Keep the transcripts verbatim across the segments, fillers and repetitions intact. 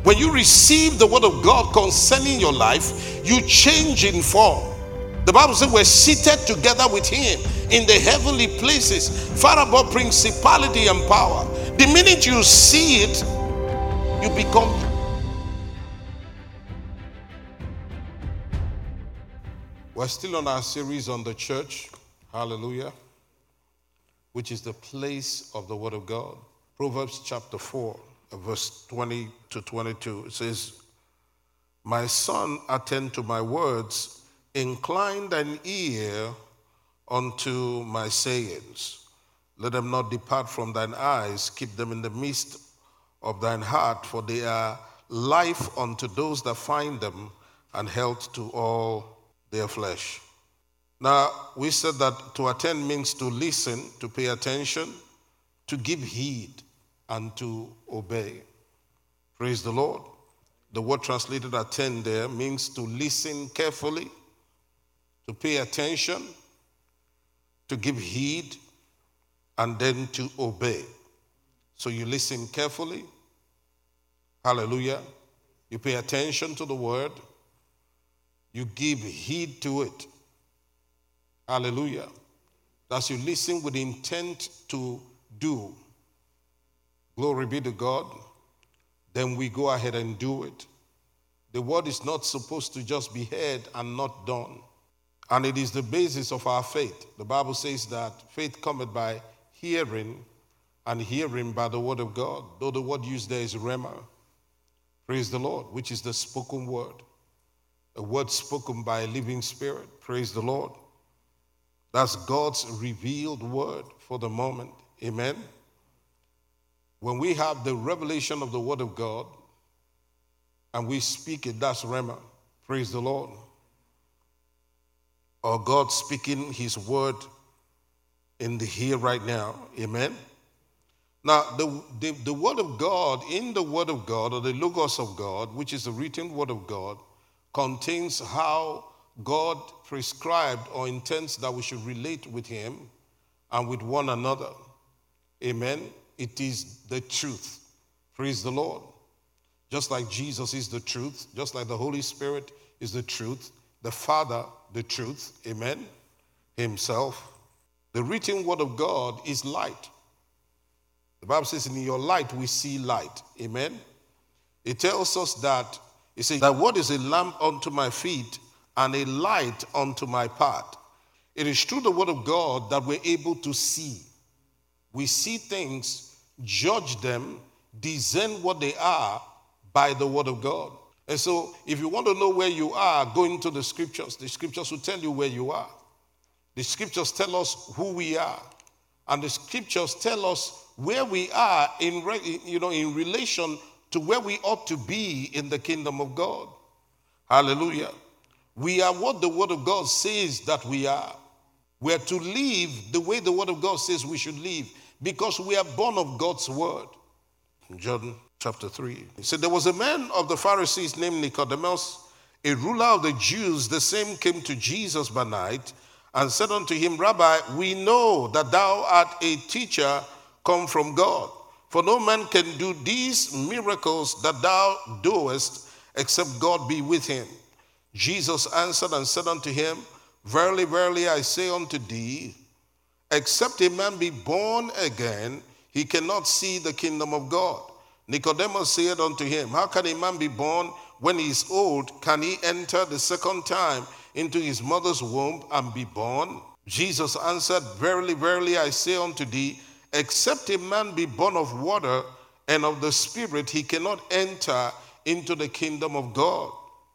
When you receive the word of God concerning your life, you change in form. The Bible says we're seated together with him in the heavenly places, far above principality and power. The minute you see it, you become. We're still on our series on the church, hallelujah, which is the place of the word of God. Proverbs chapter four, verse twenty to twenty-two, it says, "My son, attend to my words, incline thine ear unto my sayings. Let them not depart from thine eyes, keep them in the midst of thine heart, for they are life unto those that find them, and health to all their flesh." Now, we said that to attend means to listen, to pay attention, to give heed, and to obey. Praise the Lord. The word translated attend there means to listen carefully, to pay attention, to give heed, and then to obey. So you listen carefully, hallelujah. You pay attention to the word. You give heed to it, hallelujah. As you listen with intent to do, glory be to God, then we go ahead and do it. The word is not supposed to just be heard and not done. And it is the basis of our faith. The Bible says that faith cometh by hearing, and hearing by the word of God. Though the word used there is rhema. Praise the Lord, which is the spoken word. A word spoken by a living spirit. Praise the Lord. That's God's revealed word for the moment. Amen. When we have the revelation of the word of God and we speak it, that's rhema. Praise the Lord. Or God speaking his word in the here right now. Amen. Now, the, the, the word of God, in the word of God, or the logos of God, which is the written word of God, contains how God prescribed or intends that we should relate with him and with one another. Amen. It is the truth. Praise the Lord. Just like Jesus is the truth, just like the Holy Spirit is the truth, the Father, the truth, amen, himself. The written word of God is light. The Bible says, in your light we see light, amen. It tells us that, it says, that word is a lamp unto my feet and a light unto my path. It is through the word of God that we're able to see. We see things, judge them, discern what they are by the word of God. And so if you want to know where you are, go into the scriptures. The scriptures will tell you where you are. The scriptures tell us who we are. And the scriptures tell us where we are in, you know, in relation to where we ought to be in the kingdom of God. Hallelujah. We are what the word of God says that we are. We are to live the way the word of God says we should live, because we are born of God's word. John chapter three. He said, there was a man of the Pharisees named Nicodemus, a ruler of the Jews. The same came to Jesus by night and said unto him, Rabbi, we know that thou art a teacher come from God. For no man can do these miracles that thou doest, except God be with him. Jesus answered and said unto him, Verily, verily, I say unto thee, except a man be born again, he cannot see the kingdom of God. Nicodemus said unto him, How can a man be born when he is old? Can he enter the second time into his mother's womb and be born? Jesus answered, Verily, verily, I say unto thee, except a man be born of water and of the Spirit, he cannot enter into the kingdom of God.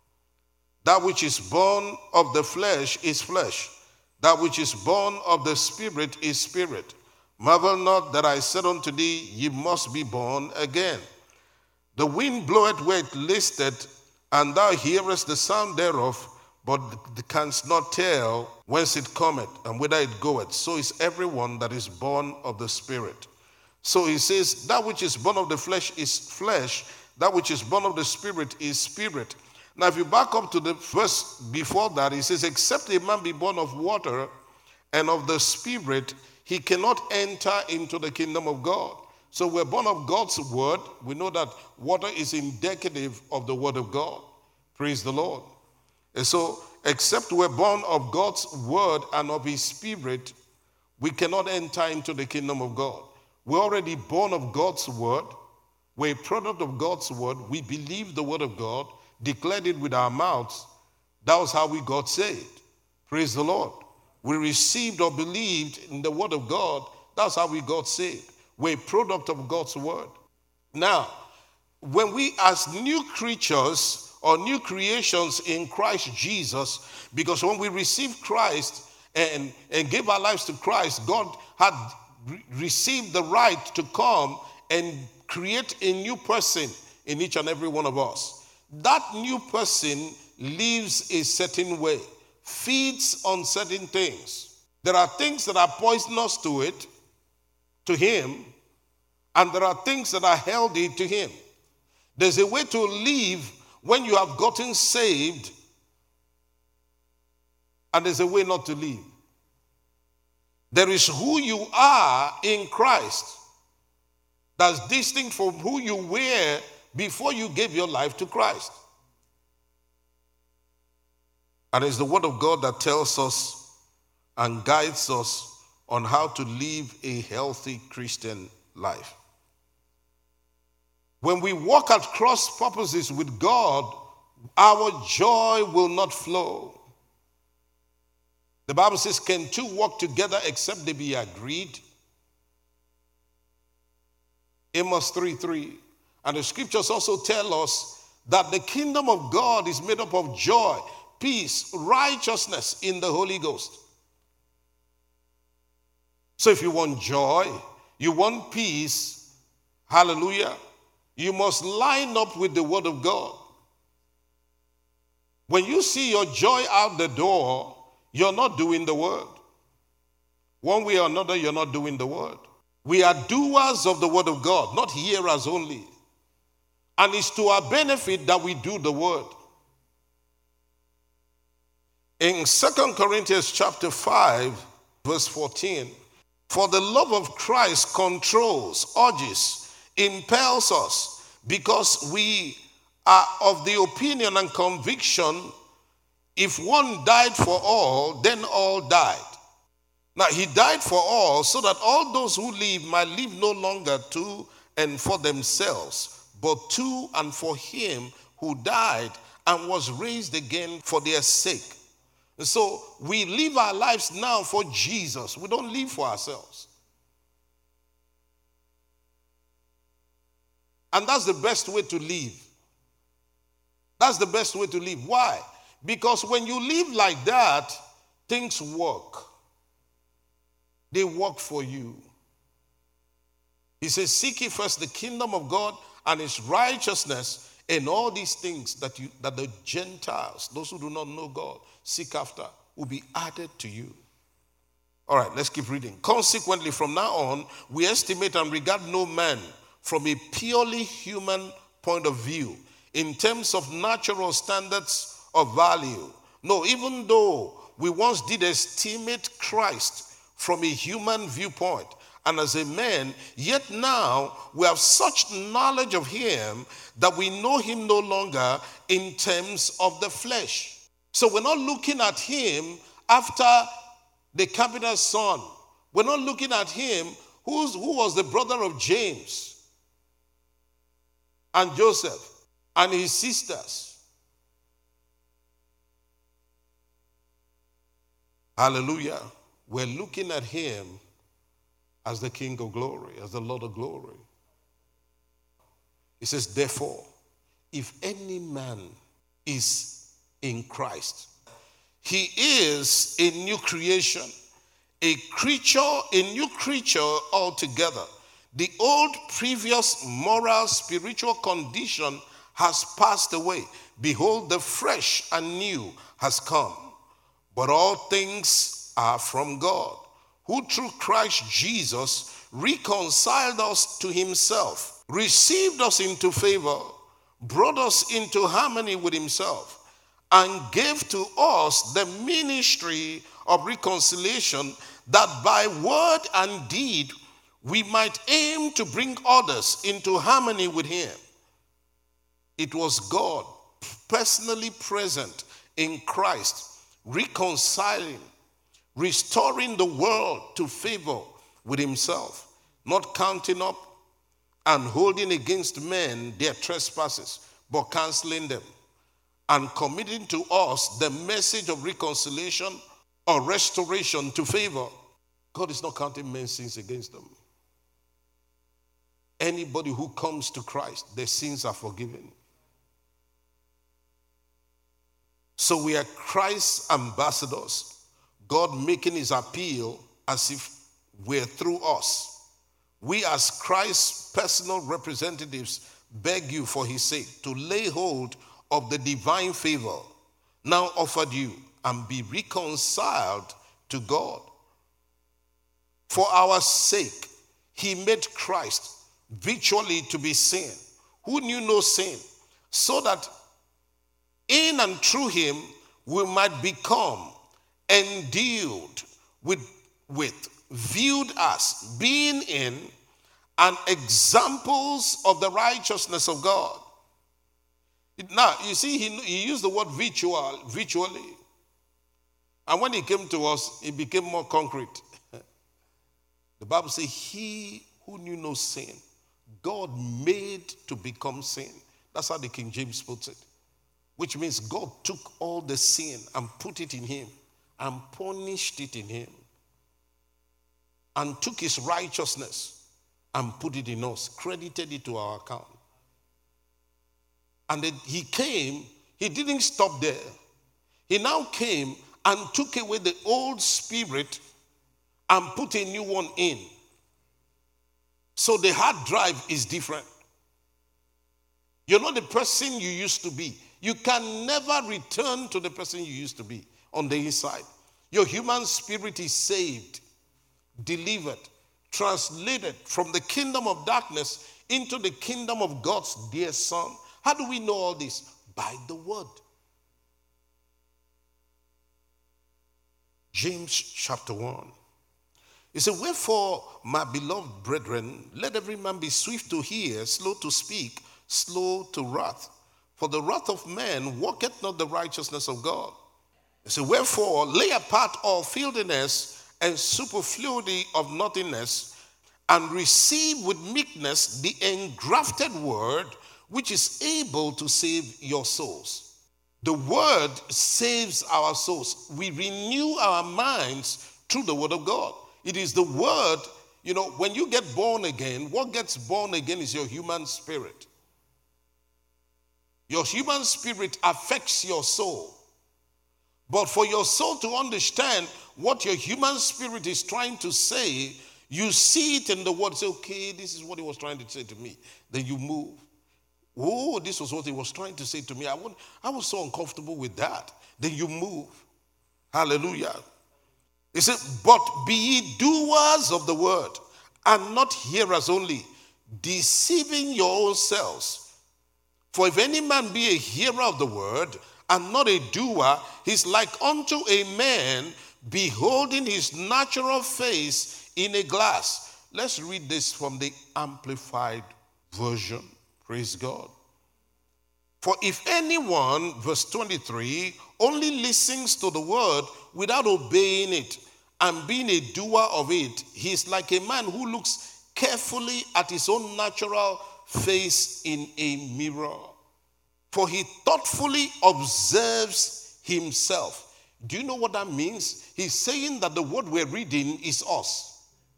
That which is born of the flesh is flesh. That which is born of the Spirit is spirit. Marvel not that I said unto thee, ye must be born again. The wind bloweth where it listeth, and thou hearest the sound thereof, but canst not tell whence it cometh and whither it goeth. So is everyone that is born of the Spirit. So he says, that which is born of the flesh is flesh, that which is born of the Spirit is spirit. Now if you back up to the verse before that, he says, except a man be born of water and of the Spirit, he cannot enter into the kingdom of God. So we're born of God's word. We know that water is indicative of the word of God. Praise the Lord. And so, except we're born of God's word and of his spirit, we cannot enter into the kingdom of God. We're already born of God's word. We're a product of God's word. We believe the word of God, declared it with our mouths. That was how we got saved. Praise the Lord. We received or believed in the word of God. That's how we got saved. We're a product of God's word. Now, when we as new creatures or new creations in Christ Jesus, because when we received Christ and, and gave our lives to Christ, God had re- received the right to come and create a new person in each and every one of us. That new person lives a certain way, feeds on certain things. There are things that are poisonous to it, to him, and there are things that are healthy to him. There's a way to live when you have gotten saved, and there's a way not to live. There is who you are in Christ that's distinct from who you were before you gave your life to Christ. And it's the word of God that tells us and guides us on how to live a healthy Christian life. When we walk at cross purposes with God, our joy will not flow. The Bible says, can two walk together except they be agreed? Amos three three. And the scriptures also tell us that the kingdom of God is made up of joy, peace, righteousness in the Holy Ghost. So if you want joy, you want peace, hallelujah, you must line up with the word of God. When you see your joy out the door, you're not doing the word. One way or another, you're not doing the word. We are doers of the word of God, not hearers only. And it's to our benefit that we do the word. In Second Corinthians chapter five, verse fourteen, for the love of Christ controls, urges, impels us, because we are of the opinion and conviction, if one died for all, then all died. Now, he died for all so that all those who live might live no longer to and for themselves, but to and for him who died and was raised again for their sake. And so we live our lives now for Jesus. We don't live for ourselves. And that's the best way to live. That's the best way to live. Why? Because when you live like that, things work. They work for you. He says, seek ye first the kingdom of God and his righteousness, and all these things that you that the Gentiles, those who do not know God, seek after, will be added to you. All right, let's keep reading. Consequently, from now on, we estimate and regard no man from a purely human point of view, in terms of natural standards of value. No, even though we once did estimate Christ from a human viewpoint and as a man, yet now we have such knowledge of him that we know him no longer in terms of the flesh. So we're not looking at him after the capital son. We're not looking at him who's, who was the brother of James and Joseph and his sisters. Hallelujah. We're looking at him as the King of glory, as the Lord of glory. He says, therefore, if any man is in Christ, he is a new creation, a creature, a new creature altogether. The old previous moral, spiritual condition has passed away. Behold, the fresh and new has come. But all things are from God, who through Christ Jesus reconciled us to himself, received us into favor, brought us into harmony with himself, and gave to us the ministry of reconciliation, that by word and deed we might aim to bring others into harmony with him. It was God personally present in Christ, reconciling, restoring the world to favor with himself, not counting up and holding against men their trespasses, but canceling them, and committing to us the message of reconciliation or restoration to favor. God is not counting men's sins against them. Anybody who comes to Christ, their sins are forgiven. So we are Christ's ambassadors, God making his appeal as if we're through us. We as Christ's personal representatives beg you for his sake to lay hold of the divine favor now offered you and be reconciled to God. For our sake, he made Christ virtually to be sin, who knew no sin, so that in and through him we might become endued with, with viewed as being in and examples of the righteousness of God. Now, you see, he, he used the word virtual, virtually. And when he came to us, it became more concrete. The Bible says, he who knew no sin, God made to become sin. That's how the King James puts it. Which means God took all the sin and put it in him and punished it in him. And took his righteousness and put it in us, credited it to our account. And then he came, he didn't stop there. He now came and took away the old spirit and put a new one in. So the hard drive is different. You're not the person you used to be. You can never return to the person you used to be on the inside. Your human spirit is saved, delivered, translated from the kingdom of darkness into the kingdom of God's dear Son. How do we know all this? By the word. James chapter one. He said, wherefore, my beloved brethren, let every man be swift to hear, slow to speak, slow to wrath. For the wrath of man worketh not the righteousness of God. He said, wherefore, lay apart all filthiness and superfluity of nothingness, and receive with meekness the engrafted word, which is able to save your souls. The word saves our souls. We renew our minds through the word of God. It is the word, you know, when you get born again, what gets born again is your human spirit. Your human spirit affects your soul. But for your soul to understand what your human spirit is trying to say, you see it in the word. Say, okay, this is what he was trying to say to me. Then you move. Oh, this was what he was trying to say to me. I, wouldn't, I was so uncomfortable with that. Then you move. Hallelujah. He said, but be ye doers of the word, and not hearers only, deceiving your own selves. For if any man be a hearer of the word, and not a doer, he's like unto a man beholding his natural face in a glass. Let's read this from the Amplified Version. Praise God. For if anyone, verse twenty-three, only listens to the word without obeying it and being a doer of it, he is like a man who looks carefully at his own natural face in a mirror. For he thoughtfully observes himself. Do you know what that means? He's saying that the word we're reading is us.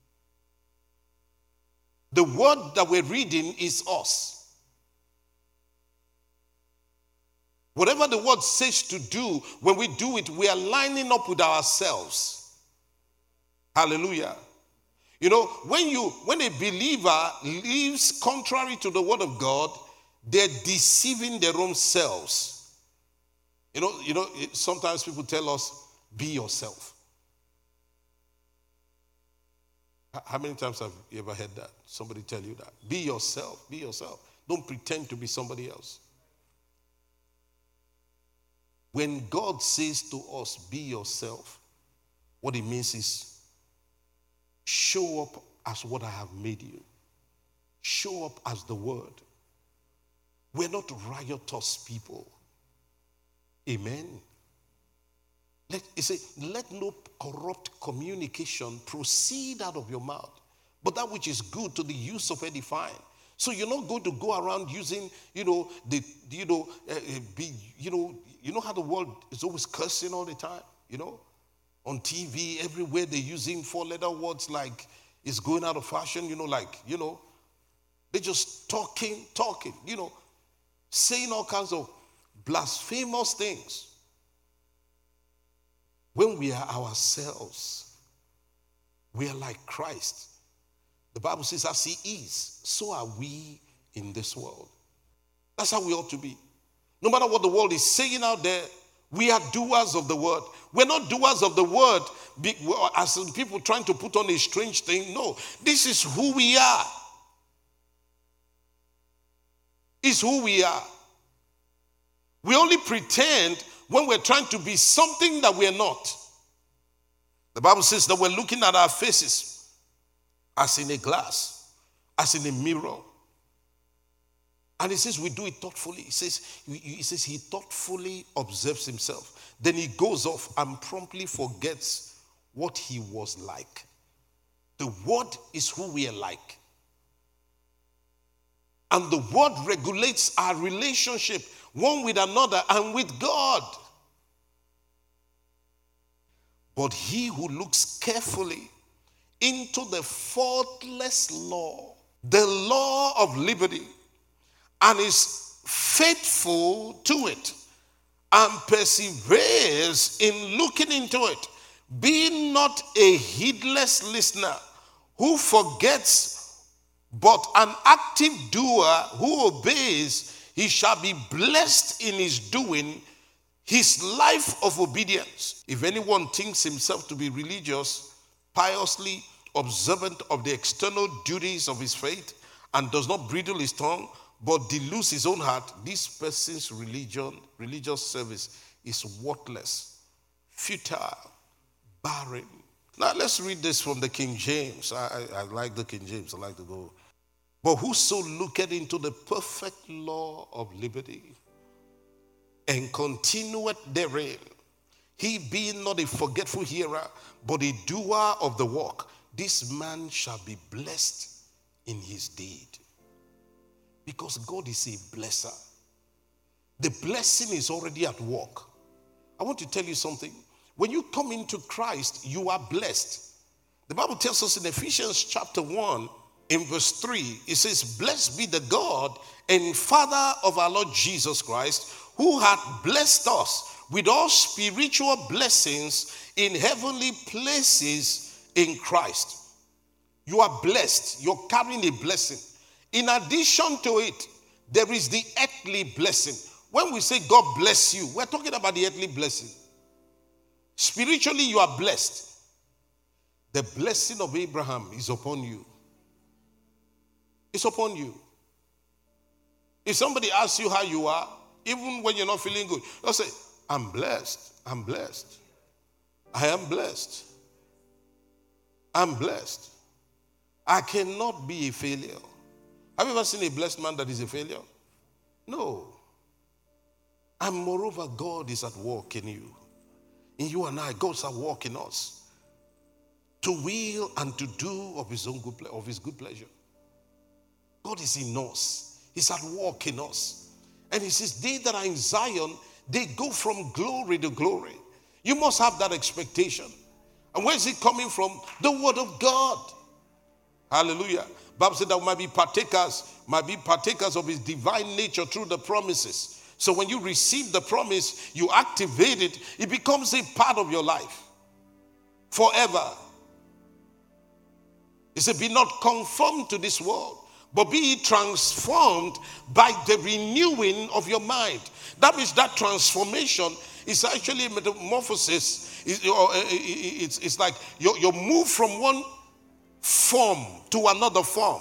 The word that we're reading is us. Whatever the word says to do, when we do it, we are lining up with ourselves. Hallelujah. You know, when you when a believer lives contrary to the word of God, they're deceiving their own selves. You know, you know, sometimes people tell us, be yourself. How many times have you ever heard that? Somebody tell you that. Be yourself. Be yourself. Don't pretend to be somebody else. When God says to us, be yourself, what it means is show up as what I have made you. Show up as the word. We're not riotous people. Amen. Let, it say, let no corrupt communication proceed out of your mouth, but that which is good to the use of edifying. So you're not going to go around using, you know, the, you know, uh, be, you know, you know how the world is always cursing all the time, you know, on T V, everywhere they're using four-letter words like it's going out of fashion, you know, like, you know, they're just talking, talking, you know, saying all kinds of blasphemous things. When we are ourselves, we are like Christ. The Bible says, as he is, so are we in this world. That's how we ought to be. No matter what the world is saying out there, we are doers of the word. We're not doers of the word as people trying to put on a strange thing. No, this is who we are. It's who we are. We only pretend when we're trying to be something that we're not. The Bible says that we're looking at our faces as in a glass, as in a mirror. And it says we do it thoughtfully. It says, it says he thoughtfully observes himself. Then he goes off and promptly forgets what he was like. The word is who we are like. And the word regulates our relationship one with another and with God. But he who looks carefully into the faultless law, the law of liberty, and is faithful to it, and perseveres in looking into it, being not a heedless listener who forgets, but an active doer who obeys, he shall be blessed in his doing, his life of obedience. If anyone thinks himself to be religious, piously observant of the external duties of his faith, and does not bridle his tongue, but deludes his own heart, this person's religion, religious service is worthless, futile, barren. Now let's read this from the King James. I, I, I like the King James. I like to go. But whoso looketh into the perfect law of liberty and continueth therein, he being not a forgetful hearer, but a doer of the work, this man shall be blessed in his deed. Because God is a blesser. The blessing is already at work. I want to tell you something. When you come into Christ, you are blessed. The Bible tells us in Ephesians chapter one, in verse three, it says, blessed be the God and Father of our Lord Jesus Christ, who hath blessed us with all spiritual blessings in heavenly places in Christ. You are blessed. You're carrying a blessing. In addition to it, there is the earthly blessing. When we say God bless you, we're talking about the earthly blessing. Spiritually, you are blessed. The blessing of Abraham is upon you. It's upon you. If somebody asks you how you are, even when you're not feeling good, you'll say, I'm blessed. I'm blessed. I am blessed. I'm blessed. I cannot be a failure. Have you ever seen a blessed man that is a failure? No. And moreover, God is at work in you. In you and I, God's at work in us. To will and to do of his own good, of his good pleasure. God is in us. He's at work in us. And he says, they that are in Zion, they go from glory to glory. You must have that expectation. And where is it coming from? The word of God. Hallelujah. Bible said that we might be partakers, might be partakers of his divine nature through the promises. So when you receive the promise, you activate it, it becomes a part of your life. Forever. He said, be not conformed to this world, but be ye transformed by the renewing of your mind. That means that transformation is actually a metamorphosis. It's, it's like you're, you're moved from one form to another form.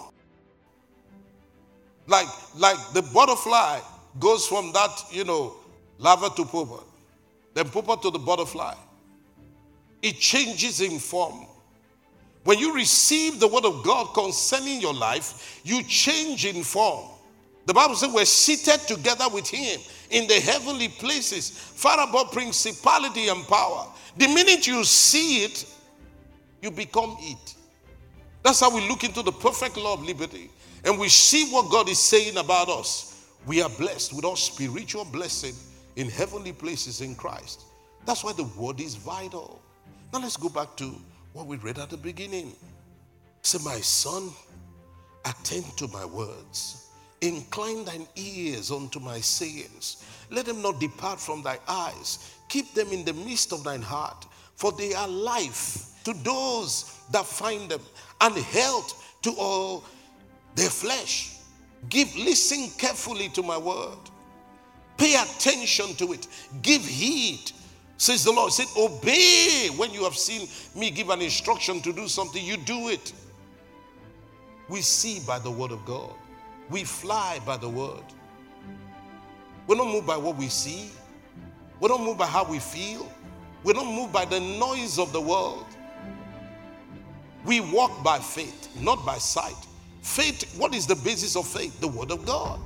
Like, like the butterfly goes from that, you know, larva to pupa. Then pupa to the butterfly. It changes in form. When you receive the word of God concerning your life, you change in form. The Bible says we're seated together with him in the heavenly places, far above principality and power. The minute you see it, you become it. That's how we look into the perfect law of liberty. And we see what God is saying about us. We are blessed with all spiritual blessing in heavenly places in Christ. That's why the word is vital. Now let's go back to what we read at the beginning. Say, my son, attend to my words. Incline thine ears unto my sayings. Let them not depart from thy eyes. Keep them in the midst of thine heart. For they are life to those that find them, and health to all their flesh. Give, listen carefully to my word. Pay attention to it. Give heed. Says the Lord, said, obey. When you have seen me give an instruction to do something, you do it. We see by the word of God. We fly by the word. We're not moved by what we see. We're not moved by how we feel. We're not moved by the noise of the world. We walk by faith, not by sight. Faith, what is the basis of faith? The word of God.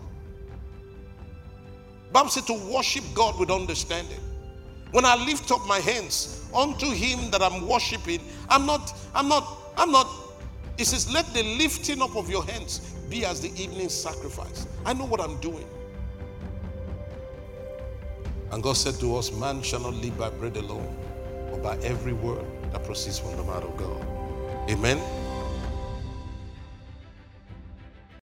Bible said to worship God with understanding. When I lift up my hands unto him that I'm worshiping, I'm not, I'm not, I'm not, it says, let the lifting up of your hands be as the evening sacrifice. I know what I'm doing. And God said to us, man shall not live by bread alone, but by every word that proceeds from the mouth of God. Amen.